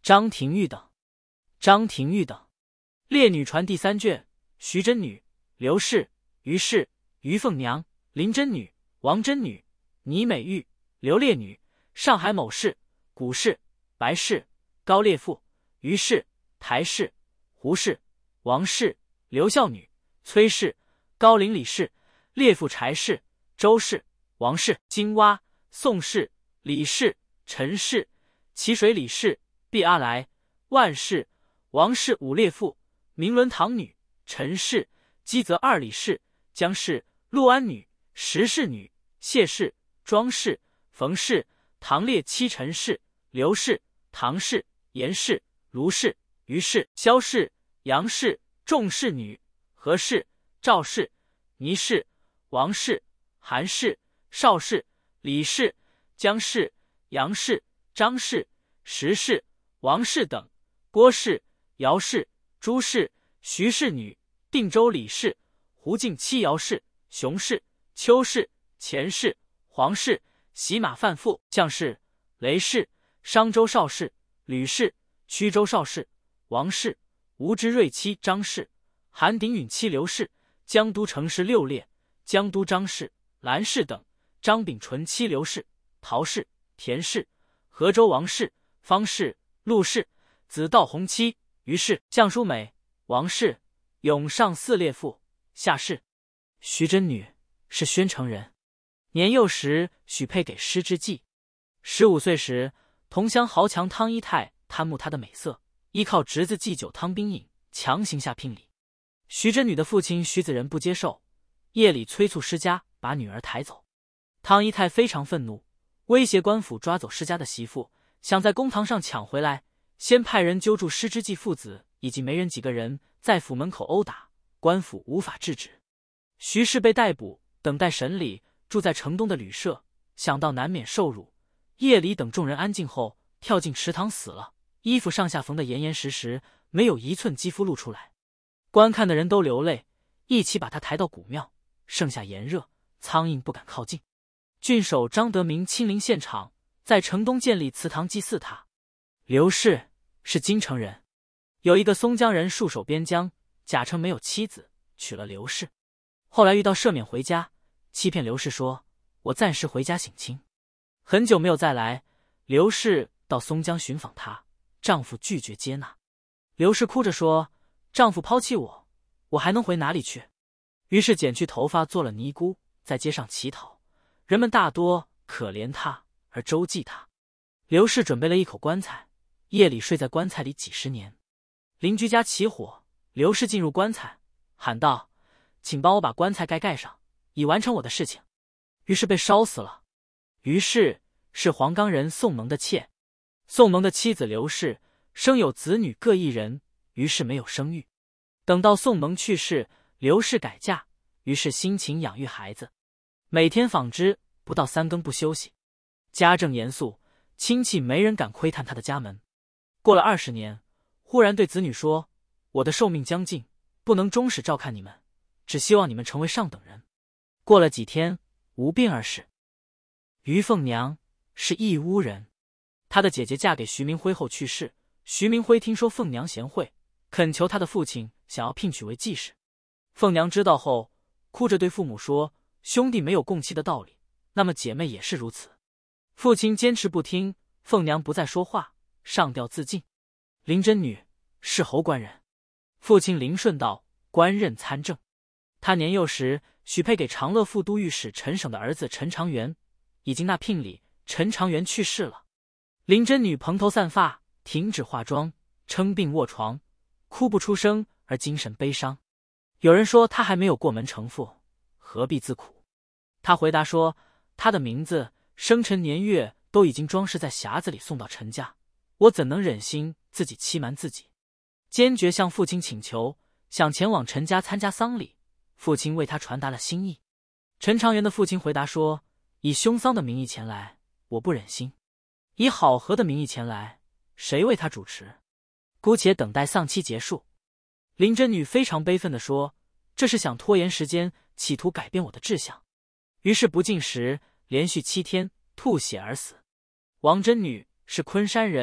张廷玉等。张廷玉等。列女传第3卷。徐真女、刘氏、于氏、于凤娘、林真女、王真女、倪美玉、刘烈女、上海某氏、古氏、白氏、高烈妇、于氏、台氏、胡氏、王氏、刘孝女、崔氏、高陵李氏、烈妇柴氏、周氏、王氏、金蛙、宋氏、李氏、陈氏、齐水李氏、毕阿来、万氏、王氏五烈妇、明伦堂女、陈氏、基泽二李氏、江氏、陆安女、石氏女、谢氏、庄氏、冯氏、唐烈七陈氏、刘氏、唐氏、严氏、卢氏、于氏、萧氏、杨氏、仲氏女、何氏、赵氏、倪氏、王氏、韩氏、邵氏、李氏、江氏、杨氏、张氏、石氏、王氏等，郭氏、姚氏、朱氏、徐氏女、定州李氏、胡敬七姚氏、熊氏、邱氏、钱氏、黄氏、洗马范妇、将氏、雷氏、商州邵氏、吕氏、曲州邵氏、王氏、吴之瑞妻张氏、韩鼎允妻刘氏、江都城氏六烈、江都张氏、兰氏等，张秉纯妻刘氏、陶氏、田氏、河州王氏、方氏、陆氏、子道弘妻于氏、将淑美、王氏、永上四烈妇、夏氏。徐真女是宣城人，年幼时许配给施之季。15岁时，同乡豪强汤一泰贪慕她的美色，依靠侄子祭酒汤冰饮，强行下聘礼。徐真女的父亲徐子仁不接受，夜里催促施家把女儿抬走。汤一泰非常愤怒，威胁官府抓走施家的媳妇，想在公堂上抢回来，先派人揪住施之季父子以及媒人几个人在府门口殴打，官府无法制止。徐氏被逮捕，等待审理，住在城东的旅社，想到难免受辱，夜里等众人安静后，跳进池塘死了，衣服上下缝得严严实实，没有一寸肌肤露出来。观看的人都流泪，一起把他抬到古庙，盛夏炎热，苍蝇不敢靠近。郡守张德明亲临现场，在城东建立祠堂祭祀他。刘氏是京城人，有一个松江人戍守边疆，假称没有妻子，娶了刘氏。后来遇到赦免回家，欺骗刘氏说我暂时回家省亲，很久没有再来。刘氏到松江寻访她，丈夫拒绝接纳。刘氏哭着说，丈夫抛弃我，我还能回哪里去？于是剪去头发做了尼姑，在街上乞讨，人们大多可怜她而周济她。刘氏准备了一口棺材，夜里睡在棺材里几十年。邻居家起火，刘氏进入棺材，喊道，请帮我把棺材盖上，以完成我的事情。于是被烧死了。于是是黄冈人宋蒙的妾。宋蒙的妻子刘氏生有子女各一人，于是没有生育。等到宋蒙去世，刘氏改嫁，于是辛勤养育孩子，每天纺织，不到3更不休息。家政严肃，亲戚没人敢窥探他的家门。过了20年，忽然对子女说，我的寿命将近，不能终始照看你们，只希望你们成为上等人。过了几天，无病而逝。于凤娘是义乌人，她的姐姐嫁给徐明辉后去世，徐明辉听说凤娘贤惠，恳求他的父亲想要聘娶为继室。凤娘知道后，哭着对父母说，兄弟没有共妻的道理，那么姐妹也是如此。父亲坚持不听，凤娘不再说话，上吊自尽。林真女是侯官人，父亲林顺道官任参政。他年幼时许配给长乐副都御史陈省的儿子陈长元，已经纳聘礼，陈长元去世了。林真女蓬头散发，停止化妆，称病卧床，哭不出声，而精神悲伤。有人说她还没有过门成父，何必自苦？她回答说，她的名字、生辰年月都已经装饰在匣子里送到陈家，我怎能忍心自己欺瞒自己？坚决向父亲请求，想前往陈家参加丧礼。父亲为他传达了心意。陈长元的父亲回答说，以凶丧的名义前来，我不忍心；以好合的名义前来，谁为他主持？姑且等待丧期结束。林真女非常悲愤地说，这是想拖延时间，企图改变我的志向。于是不进食，连续7天吐血而死。王真女是昆山人，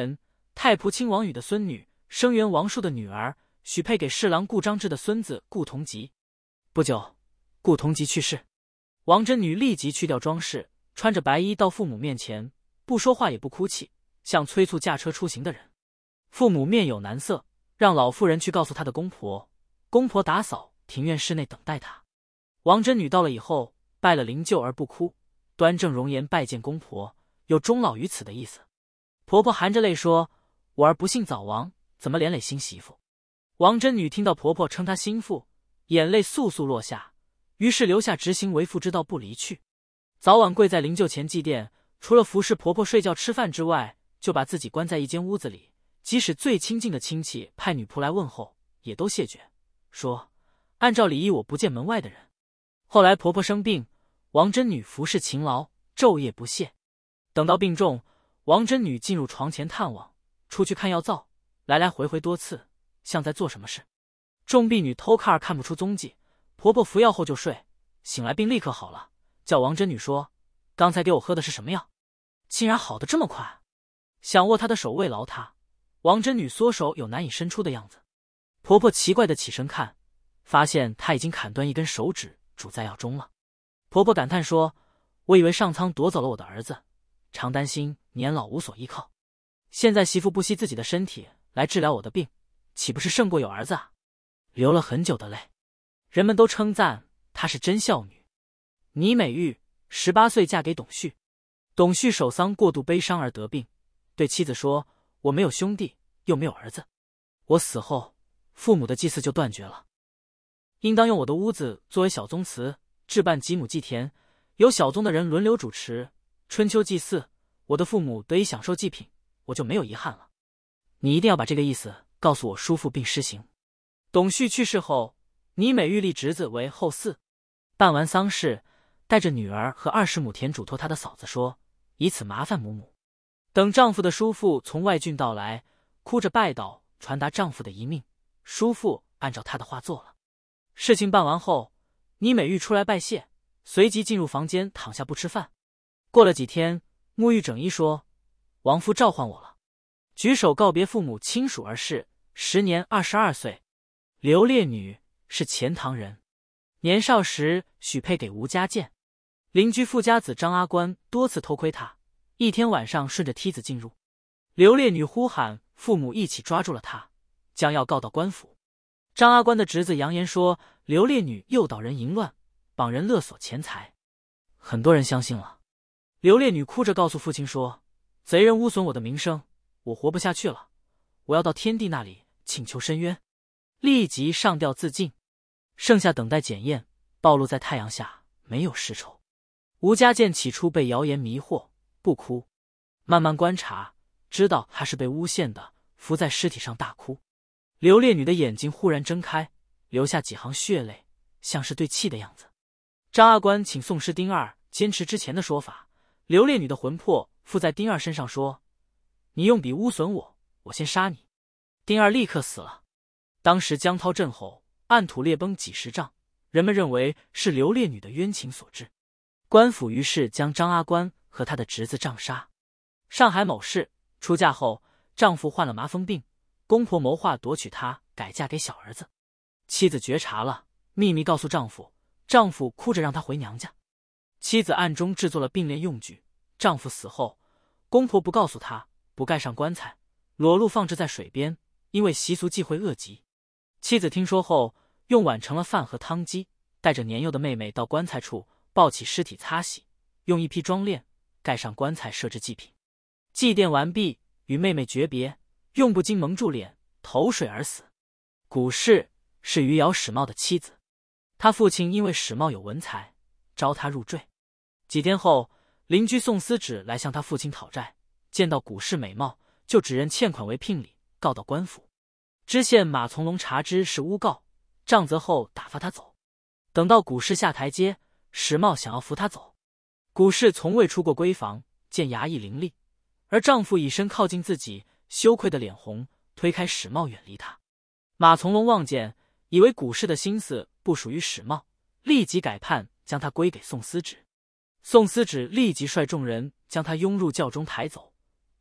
太仆亲王宇的孙女，生源王树的女儿，许配给侍郎顾章之的孙子顾同吉。不久，顾同吉去世，王真女立即去掉装饰，穿着白衣到父母面前，不说话也不哭泣，像催促驾车出行的人。父母面有难色，让老妇人去告诉她的公婆，公婆打扫庭院室内等待她。王真女到了以后，拜了灵柩而不哭，端正容颜拜见公婆，有终老于此的意思。婆婆含着泪说：“我儿不幸早亡，怎么连累新媳妇？”王真女听到婆婆称她心腹，眼泪簌簌落下，于是留下执行为妇之道不离去。早晚跪在灵柩前祭奠，除了服侍婆婆睡觉吃饭之外，就把自己关在一间屋子里，即使最亲近的亲戚派女仆来问候，也都谢绝，说按照礼仪我不见门外的人。后来婆婆生病，王真女服侍勤劳，昼夜不懈。等到病重，王真女进入床前探望，出去看药皂，来来回回多次，像在做什么事。众婢女偷看看不出踪迹，婆婆服药后就睡，醒来病立刻好了，叫王真女说：“刚才给我喝的是什么药？竟然好得这么快！”想握她的手慰劳她，王真女缩手有难以伸出的样子。婆婆奇怪的起身看，发现她已经砍断一根手指，煮在药中了。婆婆感叹说：“我以为上苍夺走了我的儿子，常担心年老无所依靠。现在媳妇不惜自己的身体来治疗我的病，岂不是胜过有儿子啊？”流了很久的泪，人们都称赞她是真孝女。倪美玉18岁嫁给董旭，董旭守丧过度悲伤而得病，对妻子说：“我没有兄弟，又没有儿子，我死后父母的祭祀就断绝了，应当用我的屋子作为小宗祠，置办几亩祭田，由小宗的人轮流主持，春秋祭祀，我的父母得以享受祭品，我就没有遗憾了。你一定要把这个意思告诉我叔父并施行。”董旭去世后，倪美玉立侄子为后嗣。办完丧事，带着女儿和20亩田嘱托她的嫂子说：“以此麻烦母母。”等丈夫的叔父从外郡到来，哭着拜倒，传达丈夫的遗命。叔父按照他的话做了。事情办完后，倪美玉出来拜谢，随即进入房间躺下不吃饭。过了几天，沐浴整衣说：“王夫召唤我了。”举手告别父母亲属而逝，时年22岁。刘烈女是钱塘人，年少时许配给吴家健。邻居富家子张阿官多次偷窥她，一天晚上顺着梯子进入，刘烈女呼喊，父母一起抓住了她，将要告到官府。张阿官的侄子扬言说刘烈女诱导人淫乱，绑人勒索钱财，很多人相信了。刘烈女哭着告诉父亲说：“贼人污损我的名声，我活不下去了，我要到天帝那里请求申冤。”立即上吊自尽，剩下等待检验，暴露在太阳下，没有尸臭。吴家健起初被谣言迷惑，不哭，慢慢观察，知道他是被诬陷的，伏在尸体上大哭。刘烈女的眼睛忽然睁开，流下几行血泪，像是对气的样子。张阿官请宋师丁二坚持之前的说法，刘烈女的魂魄附在丁二身上说：“你用笔污损我，我先杀你。”丁二立刻死了。当时江涛震吼，暗土裂崩几十丈，人们认为是刘烈女的冤情所致。官府于是将张阿官和他的侄子杖杀。上海某市出嫁后，丈夫患了麻风病，公婆谋划夺取她改嫁给小儿子。妻子觉察了，秘密告诉丈夫，丈夫哭着让她回娘家。妻子暗中制作了并殓用具。丈夫死后，公婆不告诉她，不盖上棺材，裸露放置在水边，因为习俗忌讳恶疾。妻子听说后，用碗盛了饭和汤鸡，带着年幼的妹妹到棺材处，抱起尸体擦洗，用一匹装殓盖上棺材，设置祭品。祭奠完毕，与妹妹诀别，用布巾蒙住脸，投水而死。古氏是余姚史茂的妻子，他父亲因为史茂有文才，招他入赘。几天后，邻居宋思止来向他父亲讨债，见到古氏美貌，就指认欠款为聘礼，告到官府。知县马从龙查知是诬告，杖责后打发他走。等到古氏下台阶，史茂想要扶他走。古氏从未出过闺房，见衙役伶俐，而丈夫以身靠近自己，羞愧的脸红，推开史茂远离他。马从龙望见，以为古氏的心思不属于史茂，立即改判将他归给宋思止。宋思止立即率众人将他拥入轿中抬走。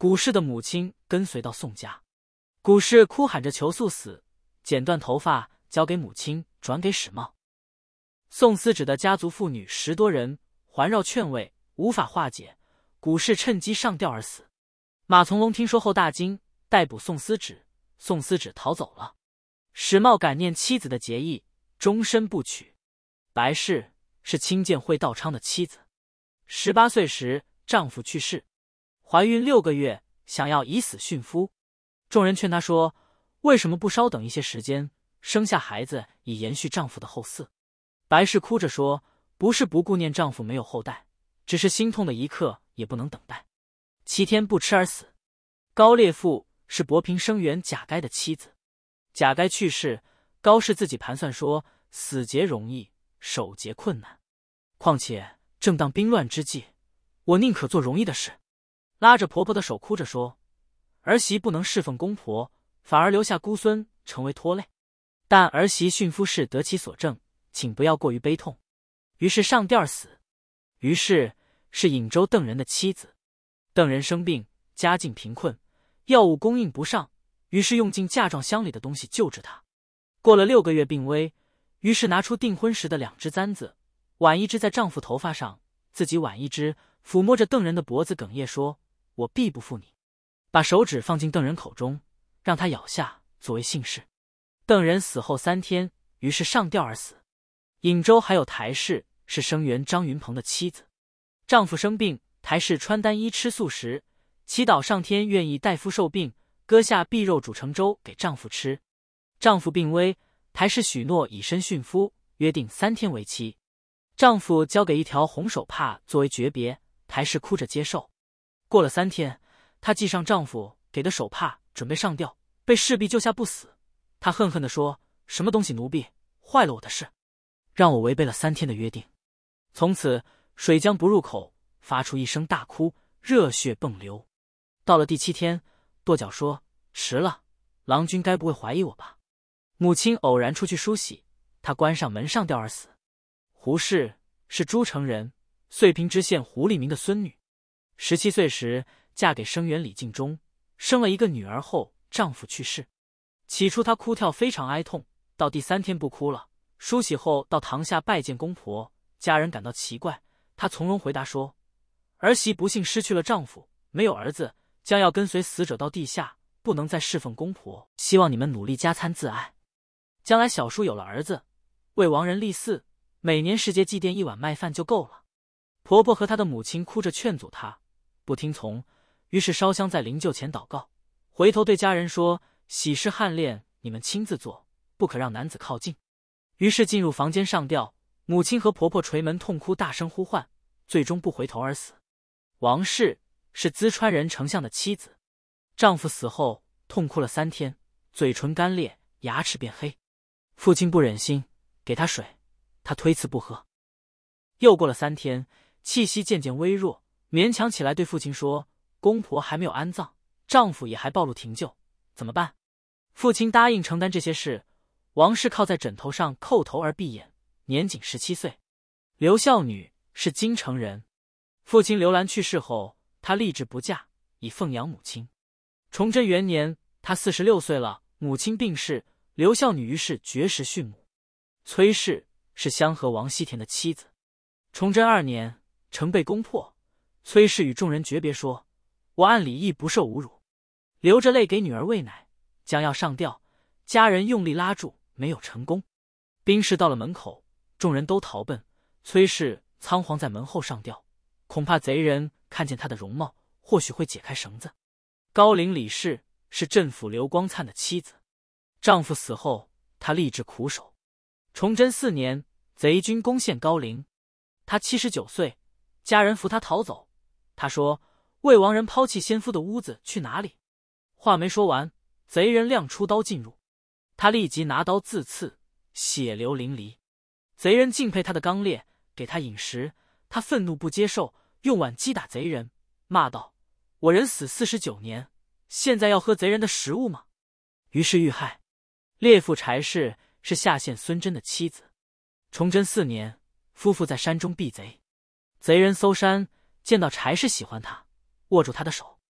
古氏的母亲跟随到宋家，古氏哭喊着求速死，剪断头发交给母亲，转给史茂。宋思止的家族妇女10多人环绕劝慰，无法化解，古氏趁机上吊而死。马从龙听说后大惊，逮捕宋思止，宋思止逃走了。史茂感念妻子的节义，终身不娶。白氏是清鉴会道昌的妻子，18岁时丈夫去世，怀孕6个月，想要以死殉夫。众人劝她说，为什么不稍等一些时间，生下孩子以延续丈夫的后嗣？白氏哭着说，不是不顾念丈夫没有后代，只是心痛的一刻也不能等待。7天不吃而死。高烈父是博平生员贾该的妻子，贾该去世，高氏自己盘算说，死节容易，守节困难，况且正当兵乱之际，我宁可做容易的事。拉着婆婆的手哭着说，儿媳不能侍奉公婆，反而留下孤孙成为拖累，但儿媳殉夫事得其所证，请不要过于悲痛。于是上吊而死。于是是颍州邓人的妻子，邓人生病，家境贫困，药物供应不上，于是用尽嫁妆箱里的东西救治她。过了6个月病危，于是拿出订婚时的2只簪子，挽一只在丈夫头发上，自己挽一只，抚摸着邓人的脖子，哽咽说，我必不负你。把手指放进邓人口中，让他咬下作为信誓。邓人死后3天，于是上吊而死。颍州还有台氏，是生员张云鹏的妻子，丈夫生病，台氏穿单衣吃素食，祈祷上天愿意代夫受病，割下臂肉煮成粥给丈夫吃。丈夫病危，台氏许诺以身殉夫，约定3天为期。丈夫交给一条红手帕作为诀别，台氏哭着接受。过了3天，她系上丈夫给的手帕，准备上吊，被侍婢救下不死。她恨恨地说，什么东西奴婢，坏了我的事，让我违背了3天的约定。从此水浆不入口，发出一声大哭，热血迸流。到了第7天，跺脚说，迟了，郎君该不会怀疑我吧？母亲偶然出去梳洗，她关上门上吊而死。胡氏是诸城人，遂平知县胡立明的孙女，17岁时嫁给生员李敬忠，生了一个女儿后，丈夫去世。起初她哭跳非常哀痛，到第3天不哭了。梳洗后到堂下拜见公婆，家人感到奇怪，她从容回答说，儿媳不幸失去了丈夫，没有儿子，将要跟随死者到地下，不能再侍奉公婆，希望你们努力加餐自爱。将来小叔有了儿子，为亡人立嗣，每年世节祭奠1碗麦饭就够了。婆婆和她的母亲哭着劝阻她，不听从，于是烧香在灵柩前祷告，回头对家人说，喜事汉殓你们亲自做，不可让男子靠近。于是进入房间上吊，母亲和婆婆捶门痛哭，大声呼唤，最终不回头而死。王氏是淄川人丞相的妻子，丈夫死后痛哭了3天，嘴唇干裂，牙齿变黑。父亲不忍心，给她水，她推辞不喝。又过了3天，气息渐渐微弱，勉强起来对父亲说，公婆还没有安葬，丈夫也还暴露停柩，怎么办？父亲答应承担这些事。王氏靠在枕头上叩头而闭眼，年仅17岁。刘孝女是京城人，父亲刘兰去世后，她立志不嫁，以奉养母亲。崇祯元年，她46岁了，母亲病逝，刘孝女于是绝食殉母。崔氏是香河王西田的妻子。崇祯2年，城被攻破，崔氏与众人诀别说，我按礼义不受侮辱，流着泪给女儿喂奶，将要上吊，家人用力拉住，没有成功。兵士到了门口，众人都逃奔，崔氏仓皇在门后上吊，恐怕贼人看见她的容貌，或许会解开绳子。高陵李氏是镇抚刘光灿的妻子，丈夫死后，她立志苦守。崇祯4年，贼军攻陷高陵，她79岁，家人扶她逃走。她说，魏王人抛弃先夫的屋子去哪里？话没说完，贼人亮出刀进入，她立即拿刀自刺，血流淋漓。贼人敬佩她的刚烈，给她饮食，她愤怒不接受，用碗击打贼人，骂道，我人死49年，现在要喝贼人的食物吗？于是遇害。烈父柴氏是下县孙真的妻子。崇祯4年，夫妇在山中避贼，贼人搜山，见到柴氏喜欢他，握住他的手。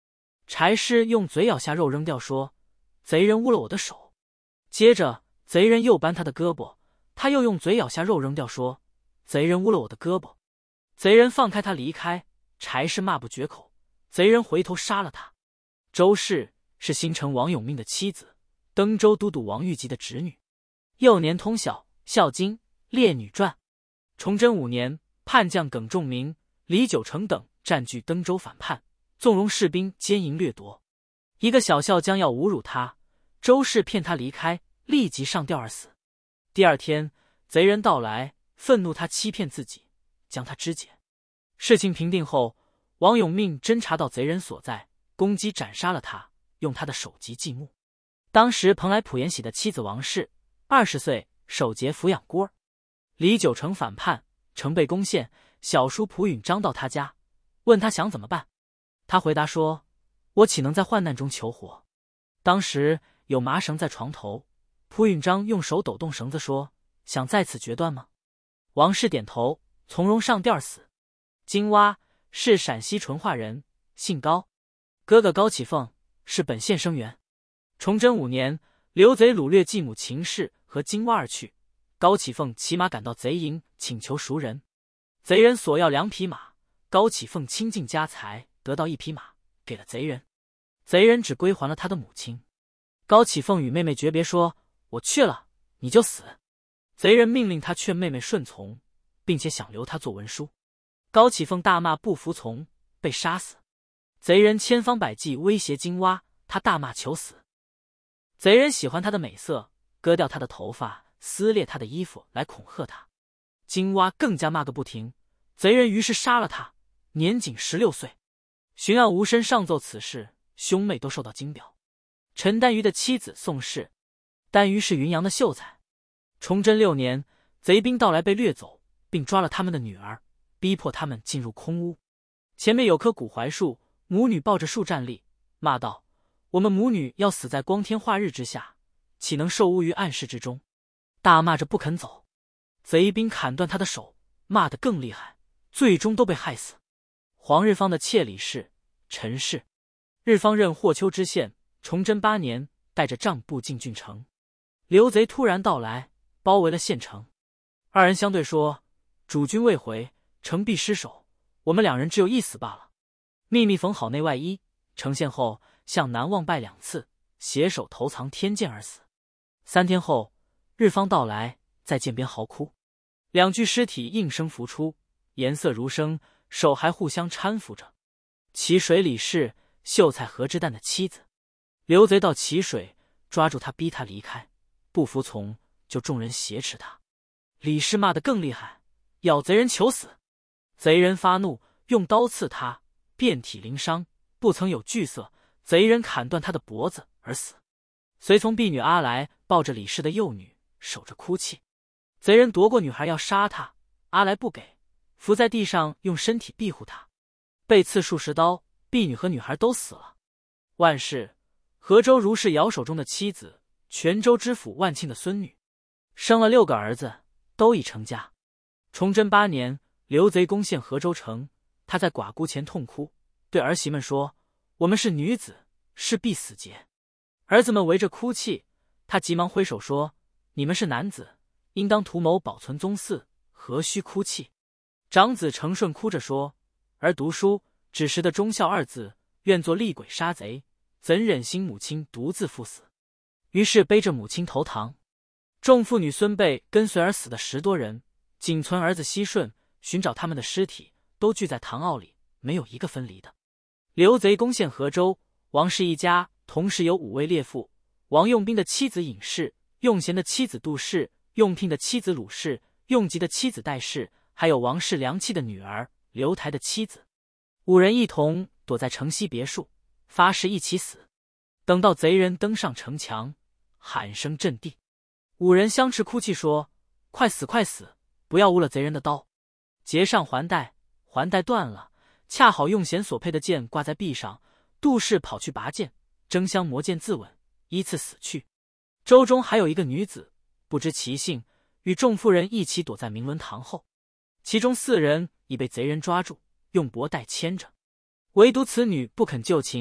柴氏用嘴咬下肉扔掉，说：“贼人污了我的手。”接着贼人又扳他的胳膊，他又用嘴咬下肉扔掉，说：“贼人污了我的胳膊。”贼人放开他离开，柴氏骂不绝口。贼人回头杀了他。周氏是新城王永命的妻子，登州都督王玉吉的侄女。幼年通晓《孝经》《列女传》。崇祯5年，叛将耿仲明、李九成等占据登州反叛，纵容士兵奸淫掠夺。一个小校将要侮辱他，周氏骗他离开，立即上吊而死。第二天，贼人到来，愤怒他欺骗自己，将他肢解。事情平定后，王永命侦察到贼人所在，攻击斩杀了他，用他的首级祭墓。当时蓬莱浦延禧的妻子王氏20岁，守节抚养孤儿。李九成反叛，城被攻陷，小叔蒲允章到他家，问他想怎么办。他回答说：“我岂能在患难中求活？”当时有麻绳在床头，蒲允章用手抖动绳子说：“想在此决断吗？”王氏点头，从容上吊死。金蛙是陕西淳化人，姓高，哥哥高启凤是本县生员。崇祯5年，刘贼掳掠继母秦氏和金蛙而去，高启凤骑马赶到贼营，请求赎人。贼人索要2匹马，高启凤倾尽家财得到1匹马，给了贼人。贼人只归还了他的母亲。高启凤与妹妹诀别说：“我去了，你就死。”贼人命令他劝妹妹顺从，并且想留他做文书。高启凤大骂不服从，被杀死。贼人千方百计威胁金蛙，他大骂求死。贼人喜欢他的美色，割掉他的头发，撕裂他的衣服来恐吓他。金蛙更加骂个不停，贼人于是杀了他，年仅16岁。巡按吴申上奏此事，兄妹都受到惊表。陈丹瑜的妻子宋氏，丹瑜是云阳的秀才。崇祯6年，贼兵到来被掠走，并抓了他们的女儿，逼迫他们进入空屋。前面有棵古槐树，母女抱着树站立，骂道：“我们母女要死在光天化日之下，岂能受污于暗室之中？”大骂着不肯走。贼兵砍断他的手，骂得更厉害，最终都被害死。黄日芳的妾李氏、陈氏。日芳任霍丘知县，崇祯8年，带着帐部进郡城。刘贼突然到来，包围了县城。二人相对说：“主君未回，城必失守，我们2人只有一死罢了。”秘密缝好内外衣，呈现后向南望拜2次，携手投藏天涧而死。3天后，日芳到来，在涧边嚎哭，2具尸体应声浮出，颜色如生，手还互相搀扶着。淇水李氏，秀才何之旦的妻子。刘贼到淇水，抓住他逼他离开，不服从就众人挟持他。李氏骂得更厉害，要贼人求死。贼人发怒，用刀刺他，遍体鳞伤，不曾有惧色。贼人砍断他的脖子而死。随从婢女阿来抱着李氏的幼女，守着哭泣。贼人夺过女孩要杀他，阿来不给，伏在地上用身体庇护他，被刺数10刀，婢女和女孩都死了。万氏，河州如是姚守中的妻子，泉州知府万庆的孙女，生了6个儿子，都已成家。崇祯8年，刘贼攻陷河州城，他在寡姑前痛哭，对儿媳们说：“我们是女子，是必死节。”儿子们围着哭泣，他急忙挥手说：“你们是男子，应当图谋保存宗嗣，何须哭泣？”长子承顺哭着说：“儿读书只识得忠孝2字，愿做厉鬼杀贼，怎忍心母亲独自赴死？”于是背着母亲投堂。众妇女孙辈跟随而死的10多人，仅存儿子熙顺，寻找他们的尸体，都聚在堂坳里，没有一个分离的。刘贼攻陷河州，王氏一家同时有5位列父：王用兵的妻子尹氏、用贤的妻子杜氏、用聘的妻子鲁氏、用吉的妻子戴氏，还有王氏良妻的女儿刘台的妻子。5人一同躲在城西别墅，发誓一起死。等到贼人登上城墙，喊声震地。5人相持哭泣说：“快死快死，不要误了贼人的刀。”结上环带，环带断了，恰好用弦所配的剑挂在壁上。杜氏跑去拔剑，争相磨剑自刎，依次死去。州中还有一个女子，不知其姓，与众妇人一起躲在明伦堂后。其中4人已被贼人抓住，用帛带牵着，唯独此女不肯就擒，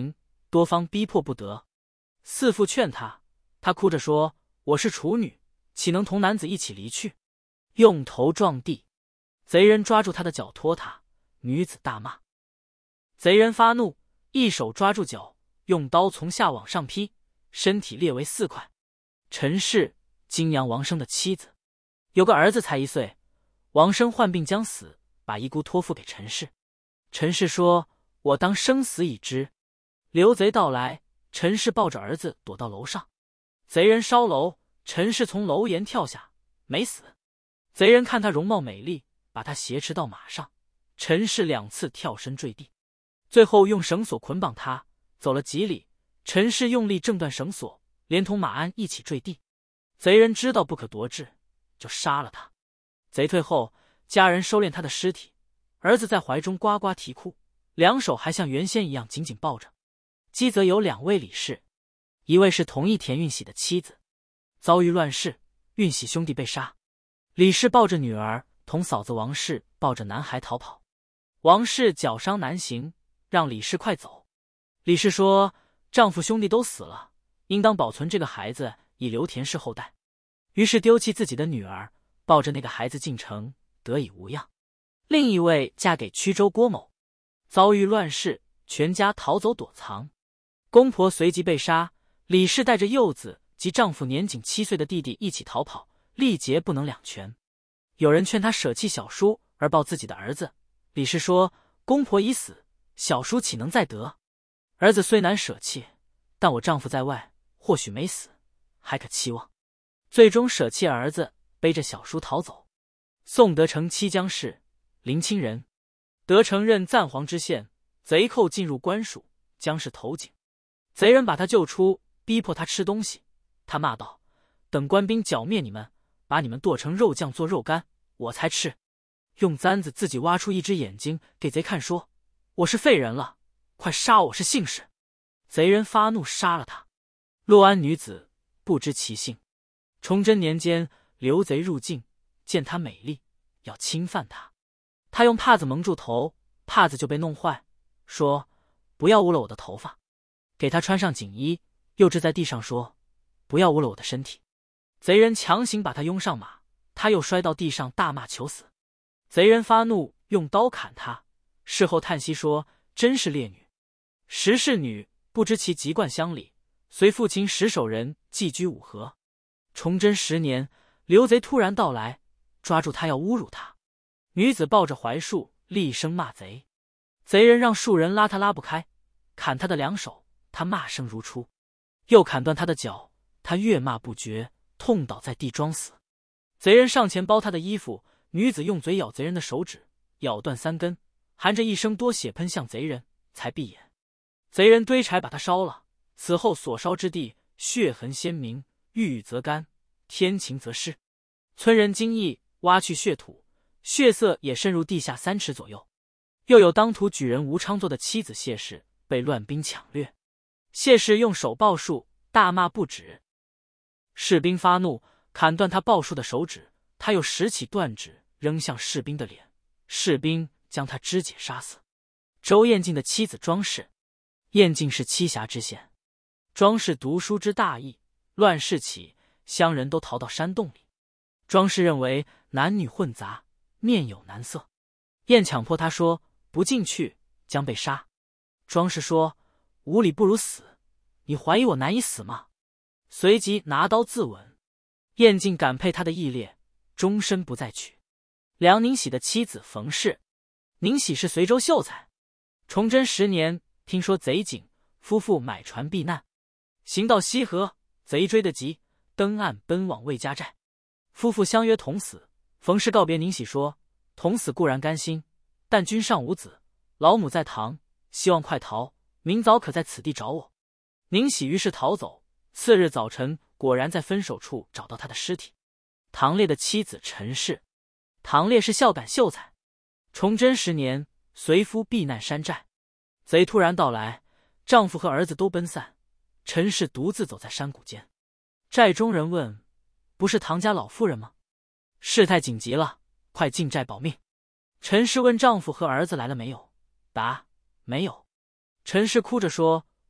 多方逼迫不得。四父劝他，他哭着说：“我是处女，岂能同男子一起离去？”用头撞地。贼人抓住他的脚拖他，女子大骂。贼人发怒，一手抓住脚，用刀从下往上劈，身体裂为4块。陈氏，泾阳王生的妻子，有个儿子才1岁。王生患病将死，把遗孤托付给陈氏。陈氏说：“我当生死已知。”刘贼到来，陈氏抱着儿子躲到楼上。贼人烧楼，陈氏从楼檐跳下，没死。贼人看他容貌美丽，把他挟持到马上。陈氏2次跳身坠地，最后用绳索捆绑他，走了几里，陈氏用力挣断绳索，连同马鞍一起坠地。贼人知道不可夺志，就杀了他。贼退后，家人收敛他的尸体，儿子在怀中呱呱啼哭，两手还像原先一样紧紧抱着。积则有2位李氏，一位是同一田运喜的妻子，遭遇乱世，运喜兄弟被杀，李氏抱着女儿同嫂子王氏抱着男孩逃跑。王氏脚伤难行，让李氏快走。李氏说：“丈夫兄弟都死了，应当保存这个孩子以留田氏后代。”于是丢弃自己的女儿，抱着那个孩子进城，得以无恙。另一位嫁给曲州郭某，遭遇乱世，全家逃走躲藏，公婆随即被杀。李氏带着幼子及丈夫年仅7岁的弟弟一起逃跑，力竭不能两全。有人劝他舍弃小叔而抱自己的儿子，李氏说：“公婆已死，小叔岂能再得？儿子虽难舍弃，但我丈夫在外，或许没死，还可期望。”最终舍弃儿子，背着小叔逃走。宋德成七江氏，临清人，德成任赞皇知县，贼寇进入官署，江氏投井，贼人把他救出，逼迫他吃东西。他骂道：“等官兵剿灭你们，把你们剁成肉酱做肉干，我才吃。”用簪子自己挖出一只眼睛给贼看，说：“我是废人了，快杀我是姓氏。”贼人发怒杀了他。洛安女子，不知其姓。崇祯年间，刘贼入境，见她美丽，要侵犯她。他用帕子蒙住头，帕子就被弄坏，说：“不要污了我的头发。”给他穿上锦衣，又掷在地上说：“不要污了我的身体。”贼人强行把他拥上马，他又摔到地上大骂求死。贼人发怒，用刀砍他。事后叹息说：“真是烈女。”石氏女，不知其籍贯乡里，随父亲石守人寄居五河。崇祯10年，刘贼突然到来，抓住他要侮辱他。女子抱着槐树，厉声骂贼。贼人让数人拉他，拉不开，砍他的2手，他骂声如出。又砍断他的脚，他越骂不绝，痛倒在地装死。贼人上前剥他的衣服，女子用嘴咬贼人的手指，咬断3根，含着一声多血喷向贼人，才闭眼。贼人堆柴把他烧了，此后所烧之地血痕鲜明，遇则干，天晴则湿。村人惊异，挖去血土，血色也渗入地下3尺左右。又有当涂举人吴昌作的妻子谢氏被乱兵抢掠，谢氏用手抱树，大骂不止。士兵发怒，砍断他抱树的手指，他又拾起断指扔向士兵的脸，士兵将他肢解杀死。周彦进的妻子庄氏，彦进是栖霞知县，庄氏读书之大义，乱世起，乡人都逃到山洞里。庄氏认为男女混杂，面有难色，彦强迫他说：“不进去将被杀。”庄氏说：“无礼不如死，你怀疑我难以死吗？”随即拿刀自刎。彦进感佩他的义烈，终身不再娶。梁宁喜的妻子冯氏，宁喜是随州秀才。崇祯10年，听说贼警，夫妇买船避难，行到西河，贼追得急，登岸奔往魏家寨。夫妇相约同死。冯氏告别宁喜说：“同死固然甘心，但君尚无子，老母在堂，希望快逃，明早可在此地找我。”宁喜于是逃走。次日早晨，果然在分手处找到他的尸体。唐烈的妻子陈氏，唐烈是孝感秀才。崇祯10年，随夫避难山寨，贼突然到来，丈夫和儿子都奔散，陈氏独自走在山谷间。寨中人问：“不是唐家老妇人吗？事态紧急了，快进寨保命。”陈氏问丈夫和儿子来了没有，答：“没有。”陈氏哭着说：“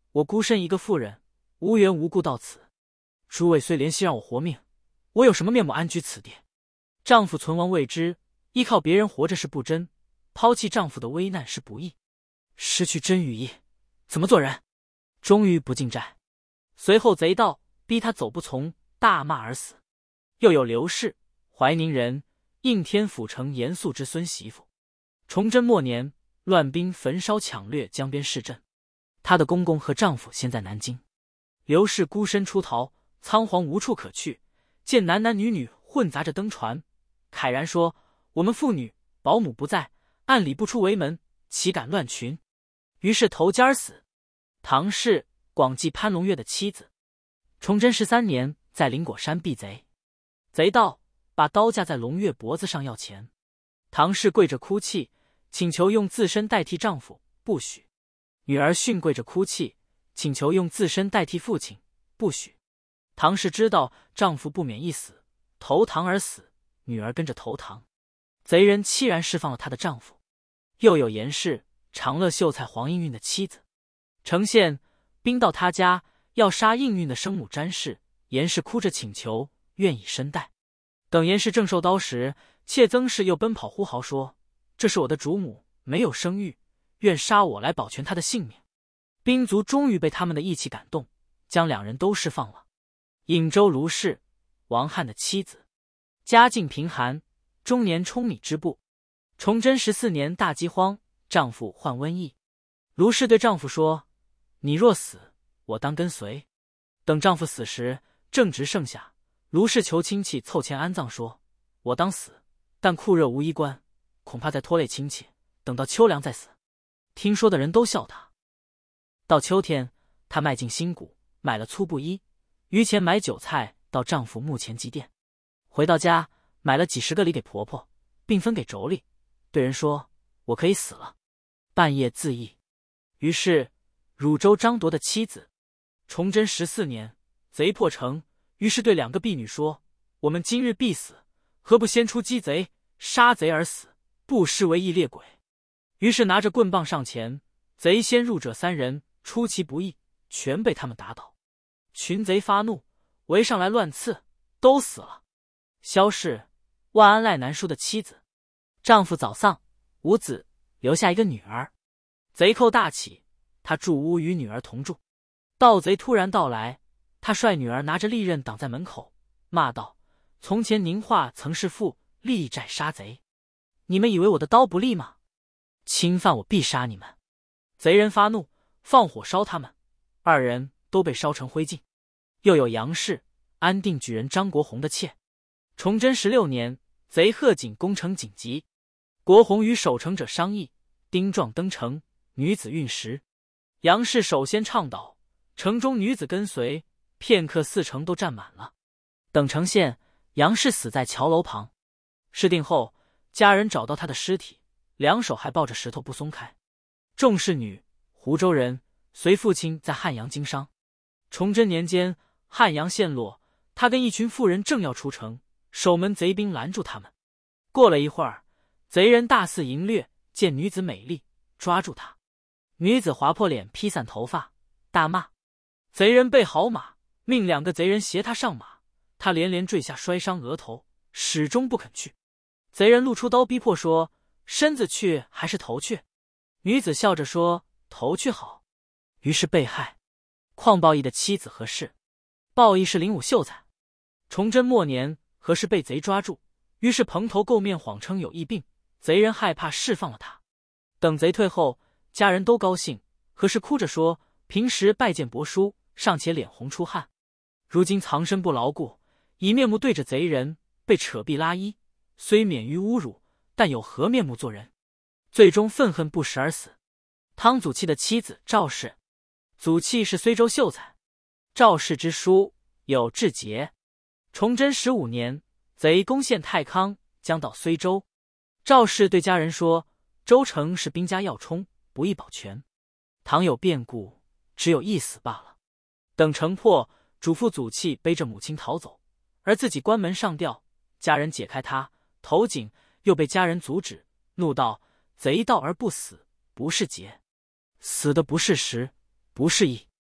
我孤身一个妇人，无缘无故到此，诸位虽怜惜让我活命，我有什么面目安居此地？丈夫存亡未知，依靠别人活着是不真，抛弃丈夫的危难是不义，失去真与义，怎么做人？终于不进寨。随后贼盗逼他走不从，大骂而死。又有刘氏，怀宁人，应天府城严肃之孙媳妇。崇祯末年，乱兵焚烧抢掠江边市镇，她的公公和丈夫现在南京。刘氏孤身出逃，仓皇无处可去，见男男女女混杂着登船，慨然说：“我们妇女保姆不在，按理不出围门，岂敢乱群？”于是投江而死。唐氏，广济潘龙月的妻子。崇祯13年，在灵果山避贼，贼盗把刀架在龙月脖子上要钱，唐氏跪着哭泣，请求用自身代替丈夫，不许。女儿训跪着哭泣，请求用自身代替父亲，不许。唐氏知道丈夫不免一死，投唐而死，女儿跟着投唐。贼人凄然释放了她的丈夫。又有严氏，长乐秀才黄应运的妻子。城县兵到他家，要杀应运的生母詹氏，严氏哭着请求，愿以身代。等严氏正受刀时，妾曾氏又奔跑呼号说：“这是我的主母，没有生育，愿杀我来保全她的性命。”兵卒终于被他们的义气感动，将两人都释放了。颍州卢氏，王翰的妻子，家境贫寒，终年舂米织布。崇祯14年大饥荒，丈夫患瘟疫。卢氏对丈夫说：“你若死，我当跟随。”等丈夫死时，正值盛夏，卢氏求亲戚凑钱安葬，说：“我当死，但酷热无衣冠，恐怕再拖累亲戚，等到秋凉再死。”听说的人都笑他。到秋天，她迈进新谷，买了粗布衣，余钱买酒菜到丈夫墓前祭奠。回到家，买了几10个礼给婆婆，并分给妯娌，对人说：“我可以死了。”半夜自缢。于是汝州张铎的妻子。崇祯14年，贼破城，于是对2个婢女说：“我们今日必死，何不先出击贼，杀贼而死，不失为义列鬼？”于是拿着棍棒上前，贼先入者3人，出其不意，全被他们打倒。群贼发怒，围上来乱刺，都死了。萧氏，万安赖南叔的妻子。丈夫早丧，无子，留下一个女儿。贼寇大起，她住屋与女儿同住。盗贼突然到来，他率女儿拿着利刃挡在门口，骂道：“从前宁化曾是父，利寨杀贼，你们以为我的刀不利吗？侵犯我必杀你们！”贼人发怒，放火烧他们，2人都被烧成灰烬。又有杨氏，安定举人张国宏的妾。崇祯16年，贼贺锦攻城紧急，国宏与守城者商议，丁壮登城，女子运食。杨氏首先倡导，城中女子跟随，片刻4城都占满了。等城陷，杨氏死在桥楼旁。事定后，家人找到她的尸体，2手还抱着石头不松开。仲氏女，湖州人，随父亲在汉阳经商。崇祯年间，汉阳陷落，她跟一群妇人正要出城，守门贼兵拦住他们。过了一会儿，贼人大肆淫掠，见女子美丽，抓住她。女子划破脸，披散头发，大骂。贼人备好马，命2个贼人携她上马，她连连坠下，摔伤额头，始终不肯去。贼人露出刀逼迫说：“身子去还是头去？”女子笑着说：“头去好。”于是被害。邝报义的妻子何氏。报义是灵武秀才。崇祯末年，何氏被贼抓住，于是蓬头垢面，谎称有疫病，贼人害怕，释放了他。等贼退后，家人都高兴，何氏哭着说：“平时拜见伯叔，尚且脸红出汗，如今藏身不牢固，以面目对着贼人，被扯臂拉衣，虽免于侮辱，但有何面目做人？”最终愤恨不食而死。汤祖器的妻子赵氏。祖器是睢州秀才。赵氏之书有志节。崇祯15年，贼攻陷太康，将到睢州。赵氏对家人说：“州城是兵家要冲，不易保全，倘有变故，只有一死罢了。”等城破，嘱咐祖器背着母亲逃走，而自己关门上吊。家人解开他，投井，又被家人阻止，怒道：“贼盗而不死，不是节；死的不是时，不是义。”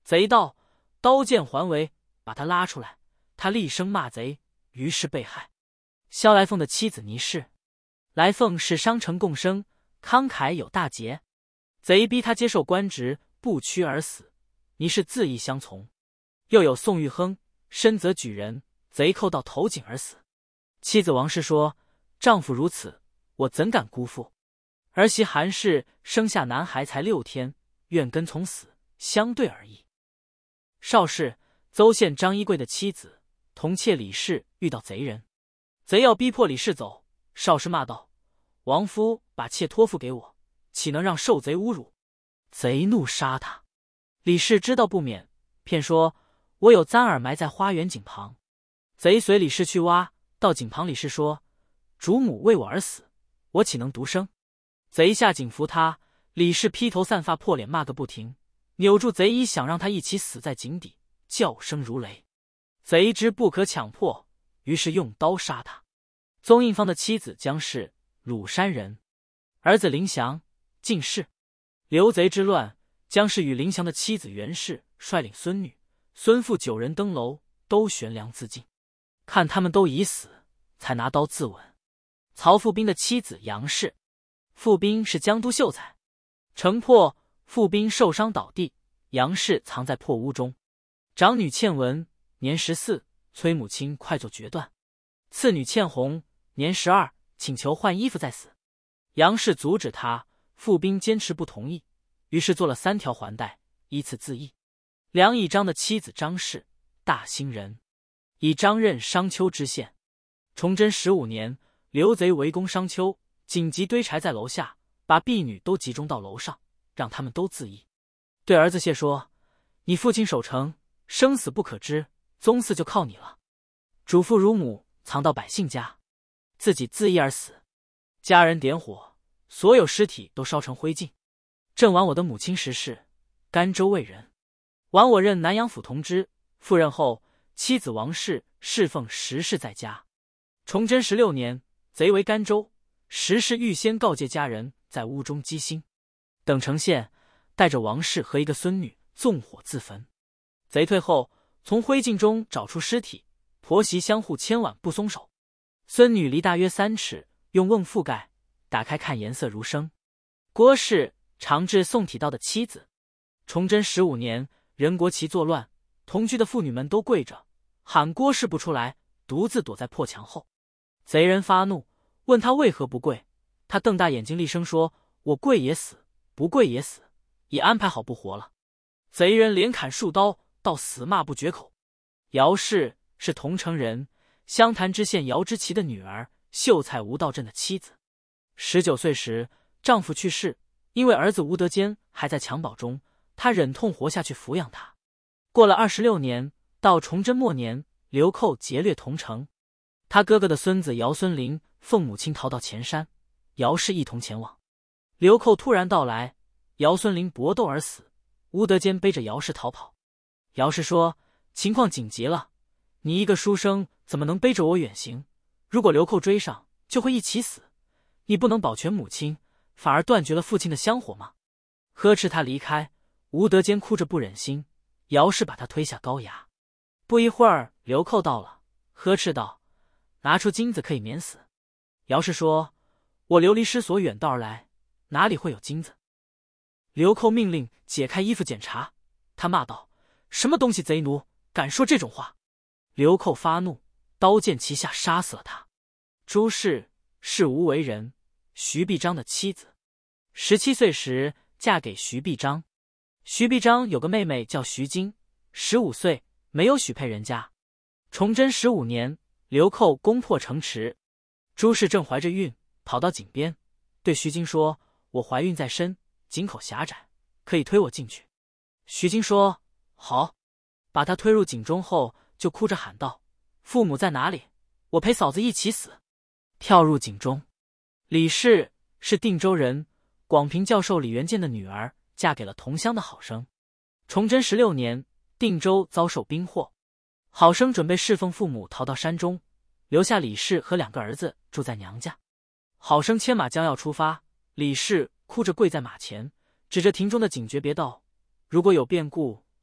贼道：刀剑还为，把他拉出来。他厉声骂贼，于是被害。萧来凤的妻子倪氏，来凤是商城共生，慷慨有大节，贼逼他接受官职，不屈而死，倪氏自意相从。又有宋玉亨，身则举人，贼扣到头颈而死。妻子王氏说：丈夫如此，我怎敢辜负？儿媳韩氏生下男孩才6天，愿跟从死，相对而已。邵氏，邹县张一贵的妻子，同妾李氏遇到贼人，贼要逼迫李氏走，邵氏骂道：王夫把妾托付给我，岂能让受贼侮辱？贼怒杀他。李氏知道不免，骗说：我有簪耳埋在花园井旁。贼随李氏去挖，到井旁，李氏说：主母为我而死，我岂能独生？贼下井扶他，李氏披头散发破脸骂个不停，扭住贼衣想让他一起死在井底，叫声如雷。贼知不可强迫，于是用刀杀他。宗应方的妻子姜氏，鲁山人，儿子林祥，进士。刘贼之乱，姜氏与林祥的妻子袁氏率领孙女、孙妇9人登楼，都悬梁自尽。看他们都已死，才拿刀自刎。曹复斌的妻子杨氏，复斌是江都秀才，城破，复斌受伤倒地，杨氏藏在破屋中。长女倩文年14，催母亲快做决断；次女倩红年12，请求换衣服再死。杨氏阻止他，复斌坚持不同意，于是做了3条环带，依次自缢。梁以章的妻子张氏，大兴人，以章任商丘知县。崇祯15年，刘贼围攻商丘，紧急堆柴在楼下，把婢女都集中到楼上，让他们都自缢。对儿子谢说：你父亲守城，生死不可知，宗嗣就靠你了。主父乳母藏到百姓家，自己自缢而死。家人点火，所有尸体都烧成灰烬。朕完我的母亲10世，甘州卫人。完我任南阳府同知，赴任后，妻子王氏侍奉10世在家。崇祯16年，贼围甘州，10世预先告诫家人在屋中积薪。等城县，带着王氏和一个孙女纵火自焚。贼退后，从灰烬中找出尸体，婆媳相互牵挽不松手。孙女离大约3尺，用瓮覆盖，打开看，颜色如生。郭氏，常治宋体道的妻子。崇祯15年，任国旗作乱，同居的妇女们都跪着喊郭氏不出来，独自躲在破墙后。贼人发怒，问他为何不跪，他瞪大眼睛厉声说：我跪也死，不跪也死，已安排好不活了。贼人连砍数刀，到死骂不绝口。姚氏是桐城人，湘潭知县姚之奇的女儿，秀才吴道镇的妻子。19岁时，丈夫去世，因为儿子吴德坚还在襁褓中，她忍痛活下去抚养他。过了26年，到崇祯末年，流寇劫掠桐城，他哥哥的孙子姚孙林奉母亲逃到前山，姚氏一同前往。流寇突然到来，姚孙林搏斗而死，吴德坚背着姚氏逃跑。姚氏说：情况紧急了，你一个书生怎么能背着我远行？如果流寇追上，就会一起死。你不能保全母亲，反而断绝了父亲的香火吗？呵斥他离开，吴德坚哭着不忍心，姚氏把他推下高崖。不一会儿，流寇到了，呵斥道：拿出金子可以免死。姚氏说：我流离失所，远道而来，哪里会有金子？流寇命令解开衣服检查，他骂道：什么东西贼奴，敢说这种话？流寇发怒，刀剑齐下，杀死了他。朱氏是吴为人，徐必章的妻子。17岁时嫁给徐必章。徐必章有个妹妹叫徐晶，15岁，没有许配人家。崇祯15年，流寇攻破城池，朱氏正怀着孕，跑到井边，对徐晶说：我怀孕在身，井口狭窄，可以推我进去。徐晶说：好。把她推入井中后，就哭着喊道：父母在哪里？我陪嫂子一起死。跳入井中。李氏是定州人，广平教授李元建的女儿，嫁给了同乡的好生。崇祯16年，定州遭受兵祸，好生准备侍奉父母，逃到山中，留下李氏和2个儿子住在娘家。好生牵马将要出发，李氏哭着跪在马前，指着庭中的警诀别道：如果有变故，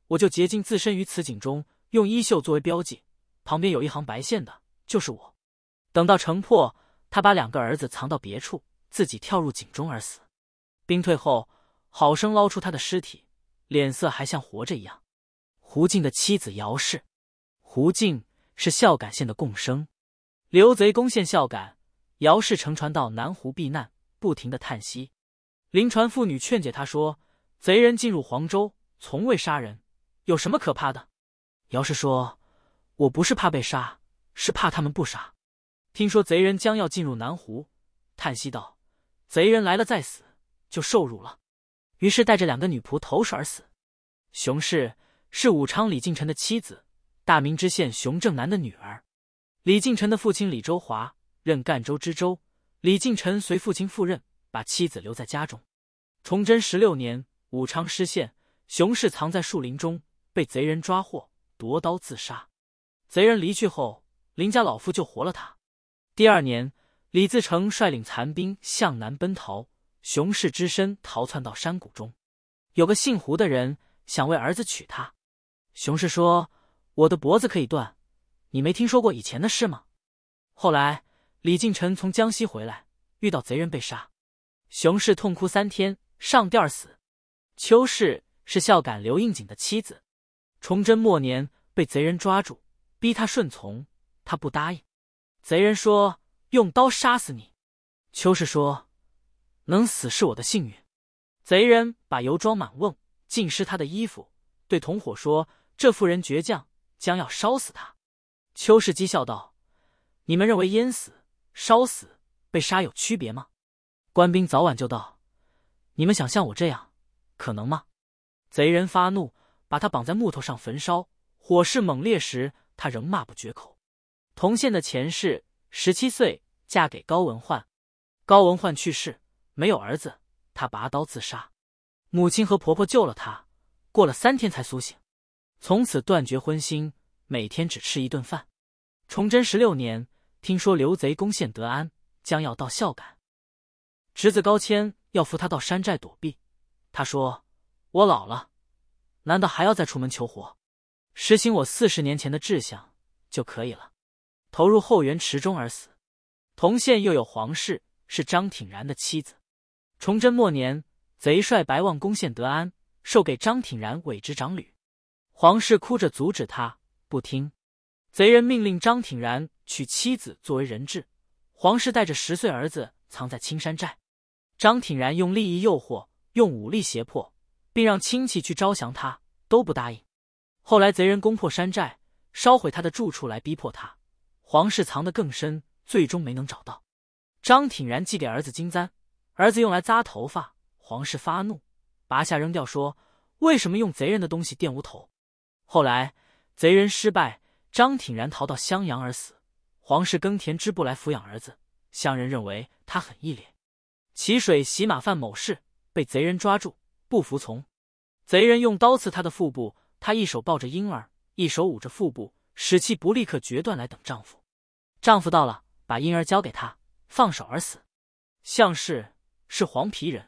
我就竭尽自身于此井中，用衣袖作为标记，旁边有一行白线的，就是我。等到城破，他把2个儿子藏到别处，自己跳入井中而死。兵退后，好生捞出他的尸体，脸色还像活着一样。胡进的妻子姚氏，胡进是孝感县的贡生，刘贼攻陷孝感，姚氏乘船到南湖避难，不停地叹息。临船妇女劝解他说：“贼人进入黄州，从未杀人，有什么可怕的？”姚氏说：“我不是怕被杀，是怕他们不杀。听说贼人将要进入南湖，叹息道：贼人来了再死，就受辱了。”于是带着2个女仆投水而死。熊氏是武昌李敬臣的妻子，大明知县熊正南的女儿。李敬臣的父亲李周华任赣州知州，李敬臣随父亲赴任，把妻子留在家中。崇祯16年，武昌失陷，熊氏藏在树林中，被贼人抓获，夺刀自杀。贼人离去后，林家老妇就活了他。第2年，李自成率领残兵向南奔逃，熊氏只身逃窜到山谷中。有个姓胡的人想为儿子娶她，熊氏说：“我的脖子可以断，你没听说过以前的事吗？”后来李敬臣从江西回来，遇到贼人被杀，熊氏痛哭3天，上吊而死。邱氏是孝感刘应景的妻子，崇祯末年被贼人抓住，逼他顺从，他不答应。贼人说：“用刀杀死你。”邱氏说：“能死是我的幸运。”贼人把油装满瓮，浸湿他的衣服，对同伙说：“这妇人倔强，将要烧死他。”邱氏讥笑道：“你们认为淹死、烧死、被杀有区别吗？”官兵早晚就到，你们想像我这样，可能吗？贼人发怒，把他绑在木头上焚烧，火势猛烈时，他仍骂不绝口。同县的钱氏17岁，嫁给高文焕。高文焕去世，没有儿子，他拔刀自杀。母亲和婆婆救了他，过了3天才苏醒，从此断绝荤腥，每天只吃1顿饭。崇祯16年，听说刘贼攻陷德安，将要到孝感，侄子高谦要扶他到山寨躲避。他说：“我老了，难道还要再出门求活？实行我40年前的志向就可以了。”投入后园池中而死。同县又有黄氏，是张挺然的妻子。崇祯末年，贼率白望攻陷德安，授给张挺然伪执掌旅。黄氏哭着阻止他，不听。贼人命令张挺然娶妻子作为人质。黄氏带着10岁儿子藏在青山寨。张挺然用利益诱惑，用武力胁迫，并让亲戚去招降他，都不答应。后来贼人攻破山寨，烧毁他的住处来逼迫他。黄氏藏得更深，最终没能找到。张挺然寄给儿子金簪，儿子用来扎头发。黄氏发怒，拔下扔掉，说：“为什么用贼人的东西玷污头？”后来贼人失败，张挺然逃到襄阳而死。黄氏耕田织布来抚养儿子，乡人认为他很义烈。淇水洗马犯某事，被贼人抓住，不服从。贼人用刀刺他的腹部，他一手抱着婴儿，一手捂着腹部，使其不立刻决断来等丈夫。丈夫到了，把婴儿交给他，放手而死。项氏是黄皮人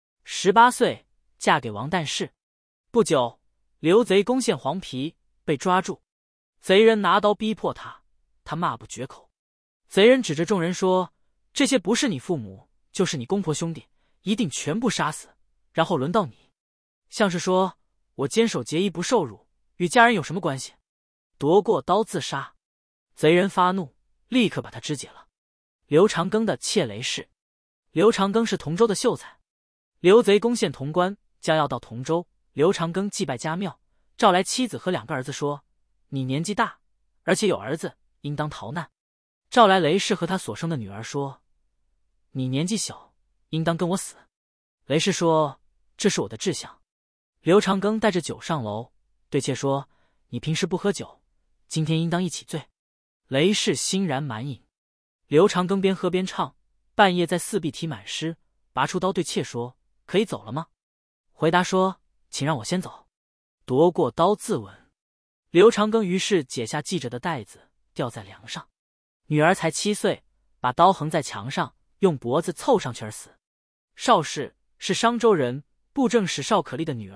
，18岁，嫁给王旦氏。不久，刘贼攻陷黄皮，被抓住。贼人拿刀逼迫他，他骂不绝口。贼人指着众人说：“这些不是你父母，就是你公婆兄弟，一定全部杀死，然后轮到你。”项氏说：“我坚守节义不受辱，与家人有什么关系？”夺过刀自杀。贼人发怒，立刻把他肢解了。刘长庚的妾雷氏。刘长庚是同州的秀才。刘贼攻陷潼关，将要到同州，刘长庚祭拜家庙，召来妻子和2个儿子说：“你年纪大，而且有儿子，应当逃难。”召来雷氏和他所生的女儿说：“你年纪小，应当跟我死。”雷氏说：“这是我的志向。”刘长庚带着酒上楼，对妾说：“你平时不喝酒，今天应当一起醉。”雷氏欣然满饮。刘长庚边喝边唱，半夜在四壁题满诗，拔出刀对妾说：“可以走了吗？”回答说：“请让我先走。”夺过刀自刎。刘长庚于是解下系着的带子，吊在梁上。女儿才7岁，把刀横在墙上，用脖子凑上去而死。邵氏是商州人，布政使邵可立的女儿，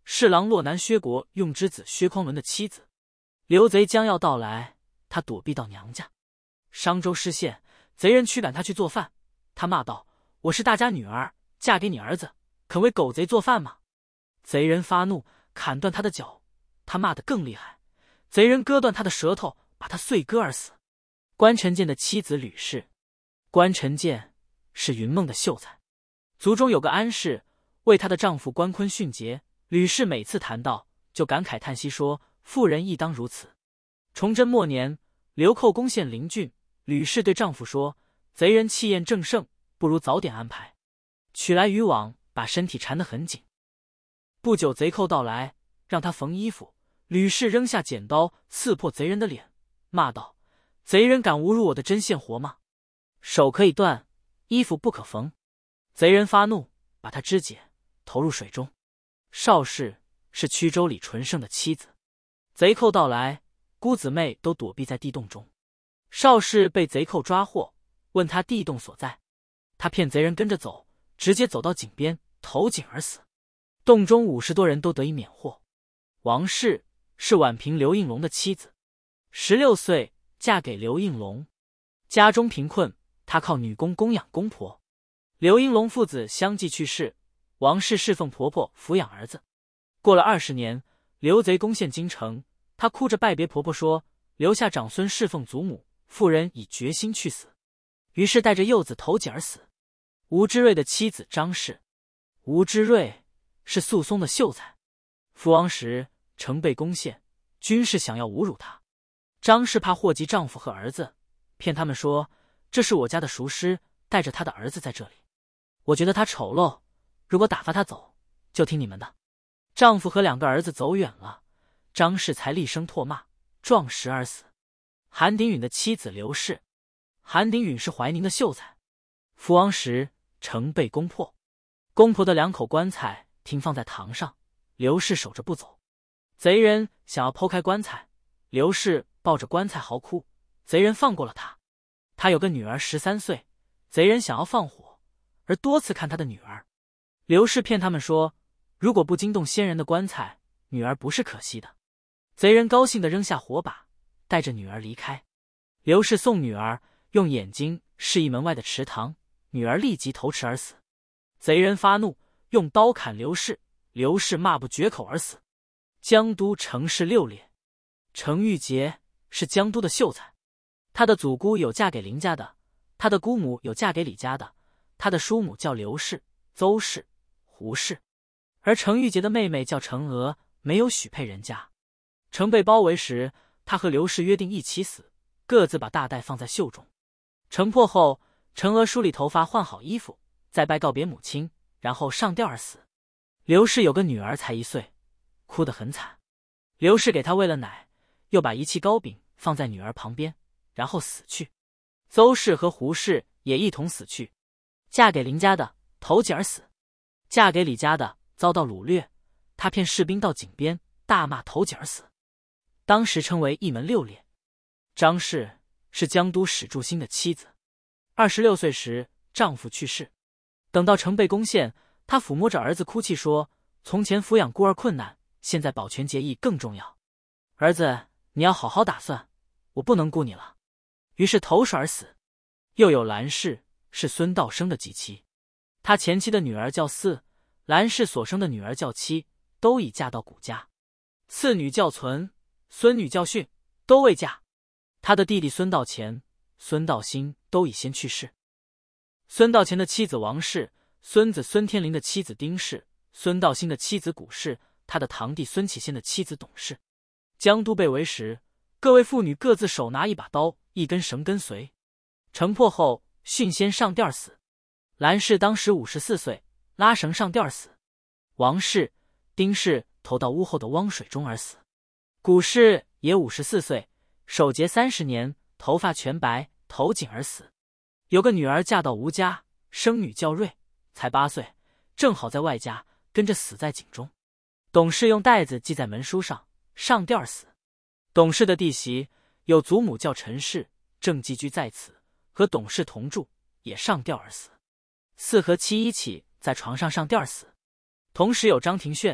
侍郎洛南薛国用之子薛匡伦的妻子。刘贼将要到来，他躲避到娘家。商州失陷，贼人驱赶他去做饭。他骂道：“我是大家女儿，嫁给你儿子，肯为狗贼做饭吗？”贼人发怒，砍断他的脚。他骂得更厉害，贼人割断他的舌头，把他碎割而死。关辰见的妻子吕氏。关辰见是云梦的秀才，族中有个安氏，为她的丈夫关坤殉节。吕氏每次谈到，就感慨叹息说：“妇人亦当如此。”崇祯末年，流寇攻陷临郡，吕氏对丈夫说：“贼人气焰正盛，不如早点安排。”取来渔网，把身体缠得很紧。不久，贼寇到来，让他缝衣服。吕氏扔下剪刀，刺破贼人的脸，骂道：“贼人敢侮辱我的针线活吗？手可以断，衣服不可缝。”贼人发怒，把他肢解，投入水中。邵氏是曲州李纯胜的妻子。贼寇到来，姑姊妹都躲避在地洞中。邵氏被贼寇抓获，问他地洞所在，他骗贼人跟着走，直接走到井边，投井而死。洞中50多人都得以免获。王氏是宛平刘应龙的妻子，16岁嫁给刘应龙，家中贫困，她靠女工供养公婆。刘应龙父子相继去世，王氏侍奉婆婆抚养儿子。过了20年，刘贼攻陷京城，她哭着拜别婆婆说：“留下长孙侍奉祖母。”妇人已决心去死，于是带着幼子投井而死。吴之瑞的妻子张氏。吴之瑞是肃松的秀才，覆亡时城被攻陷，军士想要侮辱他。张氏怕祸及丈夫和儿子，骗他们说：“这是我家的熟师，带着他的儿子在这里。我觉得他丑陋，如果打发他走，就听你们的。”丈夫和2个儿子走远了，张氏才厉声唾骂，撞石而死。韩鼎允的妻子刘氏。韩鼎允是怀宁的秀才，覆亡时城被攻破，公婆的2口棺材停放在堂上，刘氏守着不走。贼人想要剖开棺材，刘氏抱着棺材嚎哭，贼人放过了他。他有个女儿13岁，贼人想要放火，而多次看他的女儿。刘氏骗他们说，如果不惊动先人的棺材，女儿不是可惜的。贼人高兴地扔下火把，带着女儿离开。刘氏送女儿，用眼睛示意门外的池塘，女儿立即投池而死。贼人发怒，用刀砍刘氏，刘氏骂不绝口而死。江都程氏6列。程玉洁是江都的秀才，他的祖姑有嫁给林家的，他的姑母有嫁给李家的，他的叔母叫刘氏、邹氏、胡氏，而程玉洁的妹妹叫程娥，没有许配人家。程被包围时，他和刘氏约定一起死，各自把大袋放在袖中。城破后，程娥梳理头发，换好衣服，再拜告别母亲，然后上吊而死。刘氏有个女儿才1岁，哭得很惨。刘氏给她喂了奶，又把一器糕饼放在女儿旁边，然后死去。邹氏和胡氏也一同死去。嫁给林家的投井而死，嫁给李家的遭到掳掠，她骗士兵到井边，大骂投井而死。当时称为一门6列。张氏是江都史柱新的妻子，26岁时丈夫去世，等到城被攻陷，她抚摸着儿子哭泣说：“从前抚养孤儿困难，现在保全节义更重要。儿子，你要好好打算，我不能顾你了。”于是投水而死。又有兰氏，是孙道生的继妻，他前妻的女儿叫嗣，兰氏所生的女儿叫妻，都已嫁到古家。次女叫存，孙女叫训，都未嫁。他的弟弟孙道乾、孙道兴都已先去世。孙道乾的妻子王氏，孙子孙天林的妻子丁氏，孙道兴的妻子古氏，他的堂弟孙启先的妻子董氏。江都被围时，各位妇女各自手拿一把刀、一根绳跟随。城破后，训先上吊死。兰氏当时54岁，拉绳上吊死。王氏、丁氏投到屋后的汪水中而死。古氏也54岁，守节30年，头发全白，投井而死。有个女儿嫁到吴家，生女叫瑞，才8岁，正好在外家，跟着死在井中。董氏用带子系在门书上，上吊而死。董氏的弟媳有祖母叫陈氏，正寄居在此，和董氏同住，也上吊而死。4和妻一起在床上上吊而死。同时有张廷炫、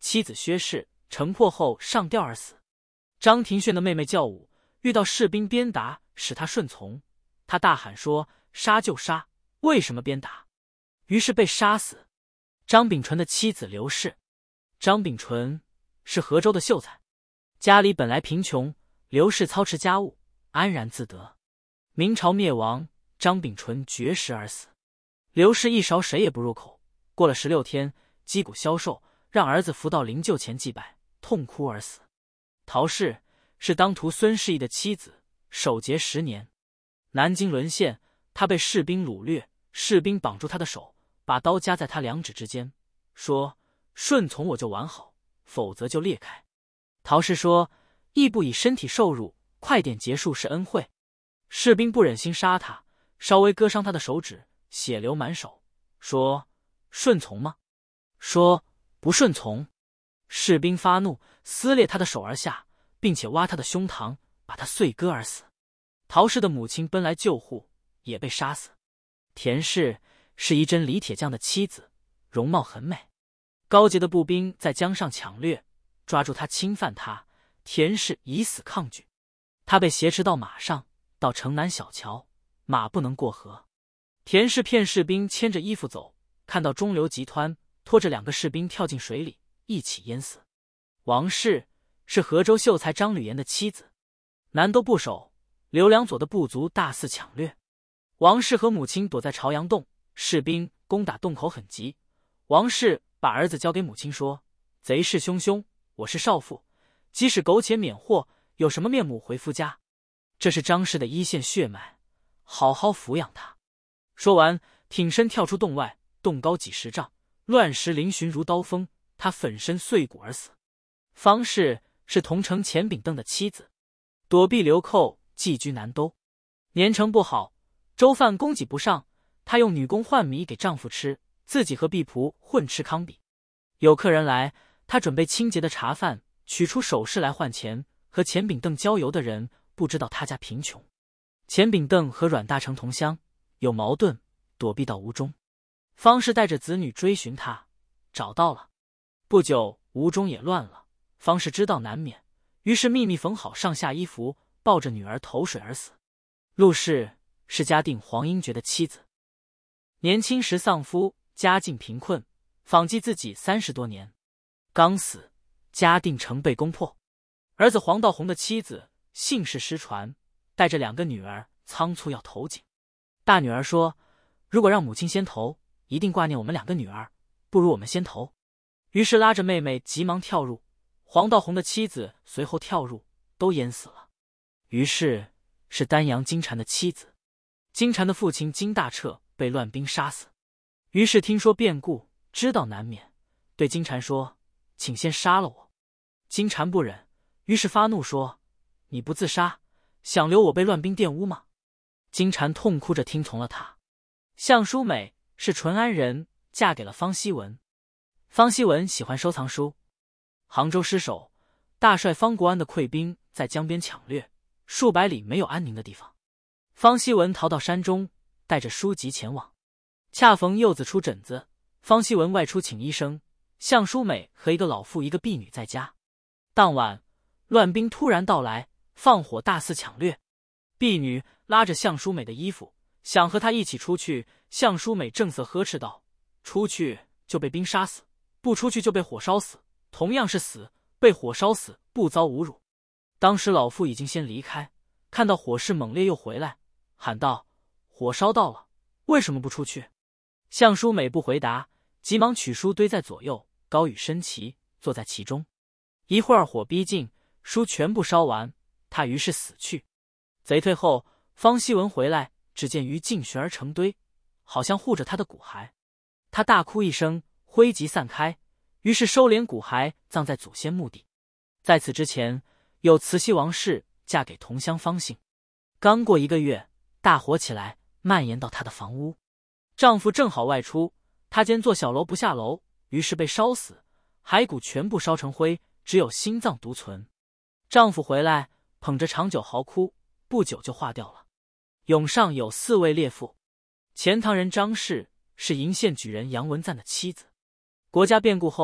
妻子薛氏城破后上吊而死。张廷炫的妹妹教武遇到士兵鞭打，使他顺从，他大喊说：“杀就杀，为什么鞭打？”于是被杀死。张秉纯的妻子刘氏，张秉纯是河州的秀才，家里本来贫穷，刘氏操持家务，安然自得。明朝灭亡，张秉纯绝食而死。刘氏一勺水也不入口，过了16天，击鼓消瘦，让儿子扶到灵柩前祭拜，痛哭而死。陶氏是当涂孙士义的妻子，守节10年。南京沦陷，他被士兵掳掠，士兵绑住他的手，把刀夹在他2指之间，说：“顺从我就完好，否则就裂开。”陶氏说：“亦不以身体受辱，快点结束是恩惠。”士兵不忍心杀他，稍微割伤他的手指，血流满手，说：“顺从吗？”说：“不顺从。”士兵发怒，撕裂他的手而下，并且挖他的胸膛，把他碎割而死。陶氏的母亲奔来救护，也被杀死。田氏是仪真李铁匠的妻子，容貌很美。高洁的步兵在江上抢掠，抓住他侵犯他，田氏以死抗拒。他被挟持到马上，到城南小桥，马不能过河。田氏骗士兵牵着衣服走，看到中流急湍，拖着2个士兵跳进水里，一起淹死。王氏是河州秀才张吕岩的妻子，南都部首刘良佐的部族大肆抢掠。王氏和母亲躲在朝阳洞，士兵攻打洞口很急。王氏把儿子交给母亲说：“贼势汹汹，我是少妇，即使苟且免祸，有什么面目回夫家？这是张氏的一线血脉，好好抚养他。”说完，挺身跳出洞外，洞高几10丈，乱石嶙峋如刀锋，他粉身碎骨而死。方氏是同城钱秉邓的妻子，躲避流寇，寄居南都。年成不好，粥饭供给不上，她用女工换米给丈夫吃，自己和婢仆混吃糠秕。有客人来，她准备清洁的茶饭，取出首饰来换钱。和钱秉邓交游的人不知道他家贫穷。钱秉邓和阮大铖同乡，有矛盾，躲避到吴中。方氏带着子女追寻他，找到了。不久，吴中也乱了。方氏知道难免，于是秘密缝好上下衣服，抱着女儿投水而死。陆氏是嘉定黄英爵的妻子，年轻时丧夫，家境贫困，访记自己30多年。刚死，嘉定城被攻破。儿子黄道洪的妻子姓氏失传，带着2个女儿仓促要投井。大女儿说：“如果让母亲先投，一定挂念我们2个女儿，不如我们先投。”于是拉着妹妹急忙跳入，黄道洪的妻子随后跳入，都淹死了。于是是丹阳金蝉的妻子，金蝉的父亲金大彻被乱兵杀死。于是听说变故，知道难免，对金蝉说：“请先杀了我。”金蝉不忍，于是发怒说：“你不自杀，想留我被乱兵玷污吗？”金蝉痛哭着听从了他。向淑美是淳安人，嫁给了方希文。方希文喜欢收藏书。杭州失守，大帅方国安的溃兵在江边抢掠，数百里没有安宁的地方。方希文逃到山中，带着书籍前往。恰逢柚子出疹子，方希文外出请医生，向淑美和一个老妇一个婢女在家。当晚，乱兵突然到来，放火大肆抢掠。婢女拉着向淑美的衣服，想和她一起出去。向淑美正色呵斥道：“出去就被兵杀死，不出去就被火烧死，同样是死，被火烧死不遭侮辱。”当时老妇已经先离开，看到火势猛烈又回来，喊道：“火烧到了，为什么不出去？”向淑美不回答，急忙取书堆在左右，高与升旗，坐在其中。一会儿火逼近，书全部烧完，他于是死去。贼退后，方希文回来，只见于尽悬而成堆，好像护着他的骨骸。他大哭一声，灰烬散开，于是收敛骨骸，葬在祖先墓地。在此之前，有慈禧王氏嫁给同乡方姓。刚过1个月，大火起来，蔓延到她的房屋。丈夫正好外出，她间坐小楼不下楼，于是被烧死，骸骨全部烧成灰，只有心脏独存。丈夫回来，捧着长酒嚎哭，不久就化掉了。涌上有4位烈妇。钱塘人张氏是鄞县举人杨文赞的妻子。国家变故后，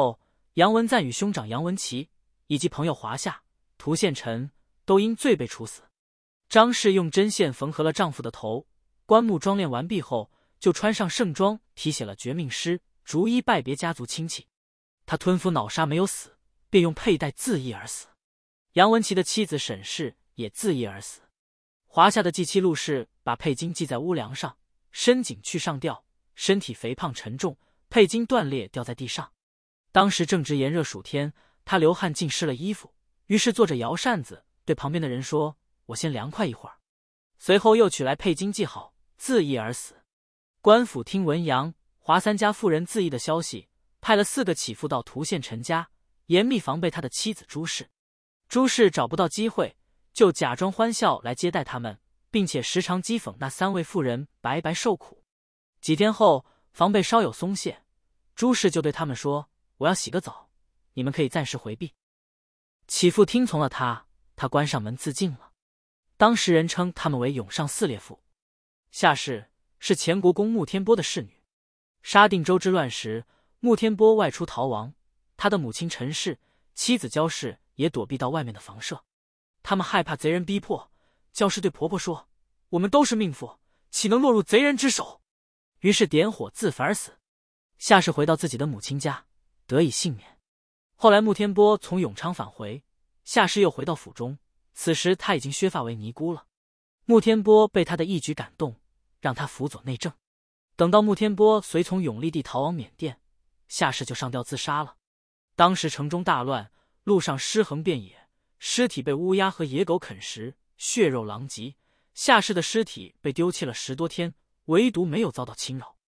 杨文赞与兄长杨文琪以及朋友华夏、涂宪臣都因罪被处死。张氏用针线缝合了丈夫的头，棺木装殓完毕后，就穿上盛装，题写了绝命诗，逐一拜别家族亲戚。他吞服脑沙没有死，便用佩带自缢而死。杨文琪的妻子沈氏也自缢而死。华夏的继妻陆氏把佩金系在屋梁上，深颈去上吊，身体肥胖沉重，佩金断裂掉在地上。当时正值炎热暑天，他流汗浸湿了衣服，于是坐着摇扇子，对旁边的人说：“我先凉快一会儿。”随后又取来佩金系好，自缢而死。官府听闻杨、华三家妇人自缢的消息，派了4个起妇到涂宪臣家，严密防备他的妻子朱氏。朱氏找不到机会，就假装欢笑来接待他们，并且时常讥讽那3位妇人白白受苦。几天后，防备稍有松懈，朱氏就对他们说：“我要洗个澡，你们可以暂时回避。”起妇听从了他，他关上门自尽了。当时人称他们为永上4烈妇。夏氏是前国公穆天波的侍女。沙定州之乱时，穆天波外出逃亡，他的母亲陈氏、妻子焦氏也躲避到外面的房舍。他们害怕贼人逼迫，焦氏对婆婆说：“我们都是命妇，岂能落入贼人之手？”于是点火自焚而死。夏氏回到自己的母亲家，得以幸免。后来穆天波从永昌返回，夏氏又回到府中，此时他已经削发为尼姑了。穆天波被他的一举感动，让他辅佐内政。等到穆天波随从永历帝逃往缅甸，夏氏就上吊自杀了。当时城中大乱，路上尸横遍野，尸体被乌鸦和野狗啃食，血肉狼藉。夏氏的尸体被丢弃了10多天，唯独没有遭到侵扰。